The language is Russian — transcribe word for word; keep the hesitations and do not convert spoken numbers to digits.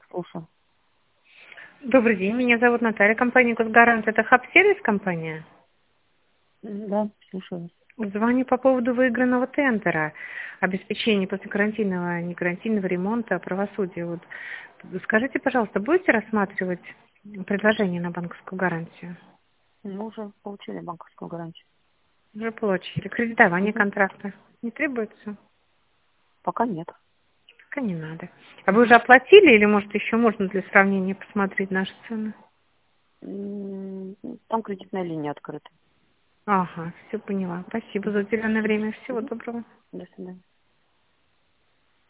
Слушаю. Добрый день, меня зовут Наталья, компания «Госгарант». Это хаб-сервис компания? М, Да, слушаю. Звоню по поводу выигранного тендера, обеспечения после карантинного, не карантинного ремонта, правосудия. Вот. Скажите, пожалуйста, будете рассматривать предложение на банковскую гарантию? Мы уже получили банковскую гарантию. Уже получили. Кредитование Мгм. контракта не требуется? Пока нет. Пока не надо. А вы уже оплатили или, может, еще можно для сравнения посмотреть наши цены? М, Там кредитная линия открыта. Ага, все поняла. Спасибо за уделенное время. Всего Мгм. доброго. До свидания.